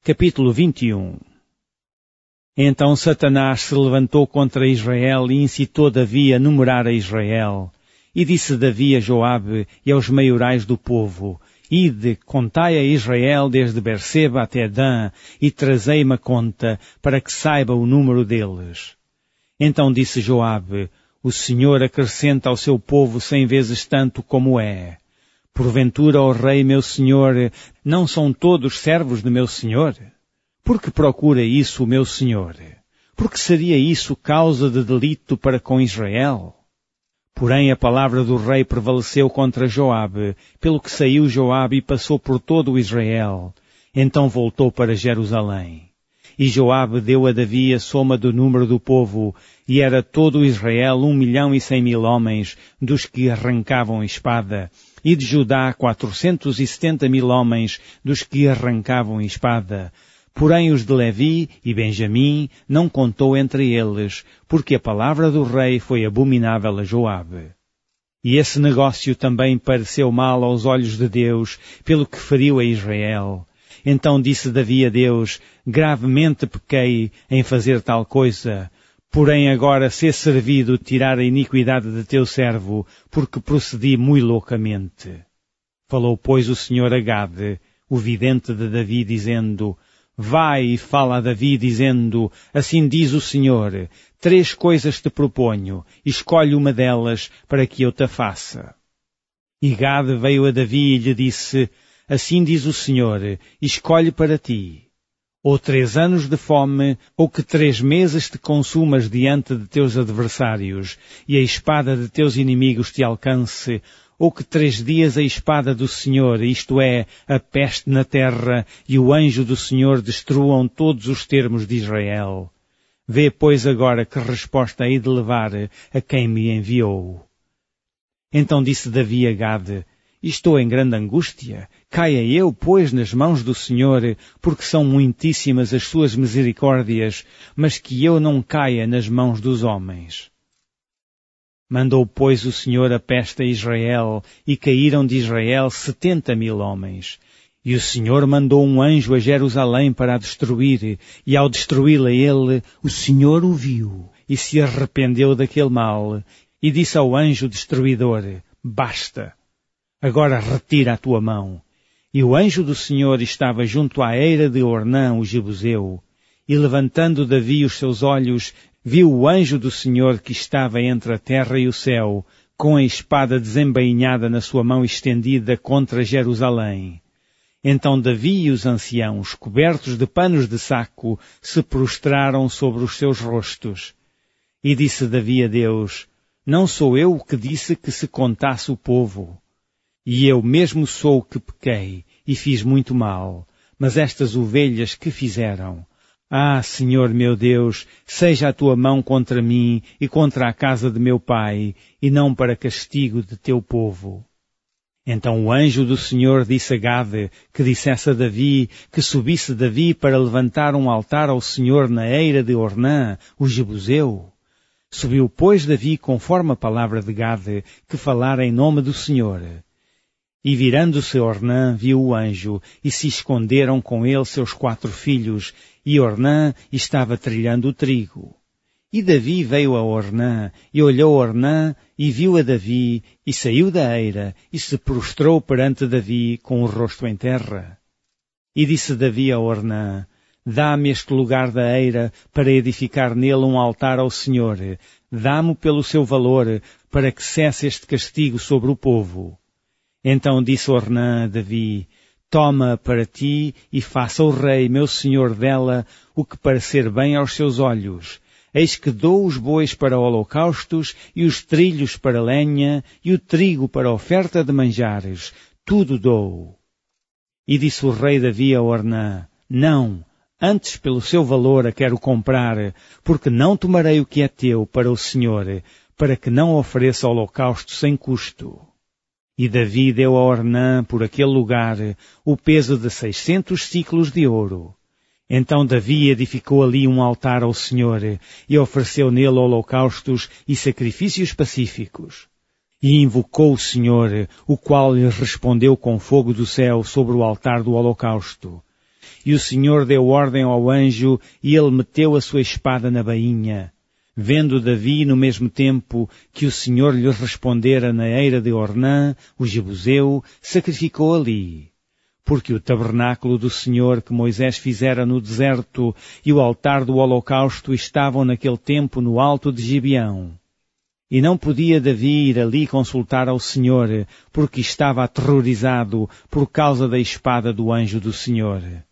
Capítulo 21. Então Satanás se levantou contra Israel e incitou Davi a numerar a Israel. E disse Davi a Joabe e aos maiorais do povo: Ide, contai a Israel desde Berseba até Dan, e trazei-me a conta, para que saiba o número deles. Então disse Joabe: O Senhor acrescenta ao seu povo 100 vezes tanto como é. Porventura, ó rei meu senhor, não são todos servos de meu senhor? Por que procura isso o meu senhor? Porque seria isso causa de delito para com Israel? Porém a palavra do rei prevaleceu contra Joabe, pelo que saiu Joabe e passou por todo o Israel. Então voltou para Jerusalém. E Joabe deu a Davi a soma do número do povo, e era todo o Israel 1.100.000 homens, dos que arrancavam a espada, e de Judá 470.000 homens, dos que arrancavam a espada. Porém os de Levi e Benjamim não contou entre eles, porque a palavra do rei foi abominável a Joabe. E esse negócio também pareceu mal aos olhos de Deus, pelo que feriu a Israel. Então disse Davi a Deus: Gravemente pequei em fazer tal coisa. Porém agora sê servido tirar a iniquidade de teu servo, porque procedi muito loucamente. Falou, pois, o Senhor a Gade, o vidente de Davi, dizendo: Vai e fala a Davi, dizendo: Assim diz o Senhor, 3 coisas te proponho, escolhe uma delas para que eu te faça. E Gade veio a Davi e lhe disse: Assim diz o Senhor, escolhe para ti, ou 3 anos de fome, ou que 3 meses te consumas diante de teus adversários, e a espada de teus inimigos te alcance, ou que 3 dias a espada do Senhor, isto é, a peste na terra, e o anjo do Senhor destruam todos os termos de Israel. Vê, pois, agora que resposta hei de levar a quem me enviou. Então disse Davi a Gade: Estou em grande angústia, caia eu, pois, nas mãos do Senhor, porque são muitíssimas as suas misericórdias, mas que eu não caia nas mãos dos homens. Mandou, pois, o Senhor a peste a Israel, e caíram de Israel 70.000 homens. E o Senhor mandou um anjo a Jerusalém para a destruir, e ao destruí-la ele, o Senhor o viu, e se arrependeu daquele mal, e disse ao anjo destruidor: Basta! Agora retira a tua mão. E o anjo do Senhor estava junto à eira de Ornã, o Jebuseu. E levantando Davi os seus olhos, viu o anjo do Senhor que estava entre a terra e o céu, com a espada desembainhada na sua mão estendida contra Jerusalém. Então Davi e os anciãos, cobertos de panos de saco, se prostraram sobre os seus rostos. E disse Davi a Deus: Não sou eu o que disse que se contasse o povo? E eu mesmo sou o que pequei, e fiz muito mal. Mas estas ovelhas que fizeram? Ah, Senhor meu Deus, seja a tua mão contra mim e contra a casa de meu pai, e não para castigo de teu povo. Então o anjo do Senhor disse a Gade, que dissesse a Davi, que subisse Davi para levantar um altar ao Senhor na eira de Ornã, o Jebuseu. Subiu, pois, Davi conforme a palavra de Gade, que falara em nome do Senhor. E virando-se Ornã, viu o anjo, e se esconderam com ele seus 4 filhos, e Ornã estava trilhando o trigo. E Davi veio a Ornã, e olhou Ornã, e viu a Davi, e saiu da eira, e se prostrou perante Davi com o rosto em terra. E disse Davi a Ornã: Dá-me este lugar da eira, para edificar nele um altar ao Senhor. Dá-me pelo seu valor, para que cesse este castigo sobre o povo. Então disse Ornã a Davi: Toma para ti e faça o rei, meu senhor, dela o que parecer bem aos seus olhos. Eis que dou os bois para holocaustos, e os trilhos para lenha, e o trigo para oferta de manjares. Tudo dou. E disse o rei Davi a Ornã: Não, antes pelo seu valor a quero comprar, porque não tomarei o que é teu para o Senhor, para que não ofereça holocausto sem custo. E Davi deu a Ornã, por aquele lugar, o peso de 600 siclos de ouro. Então Davi edificou ali um altar ao Senhor, e ofereceu nele holocaustos e sacrifícios pacíficos. E invocou o Senhor, o qual lhe respondeu com fogo do céu sobre o altar do holocausto. E o Senhor deu ordem ao anjo, e ele meteu a sua espada na bainha. Vendo Davi, no mesmo tempo que o Senhor lhe respondera na eira de Ornã, o Jebuseu, sacrificou ali. Porque o tabernáculo do Senhor que Moisés fizera no deserto e o altar do holocausto estavam naquele tempo no alto de Gibeão. E não podia Davi ir ali consultar ao Senhor, porque estava aterrorizado por causa da espada do anjo do Senhor.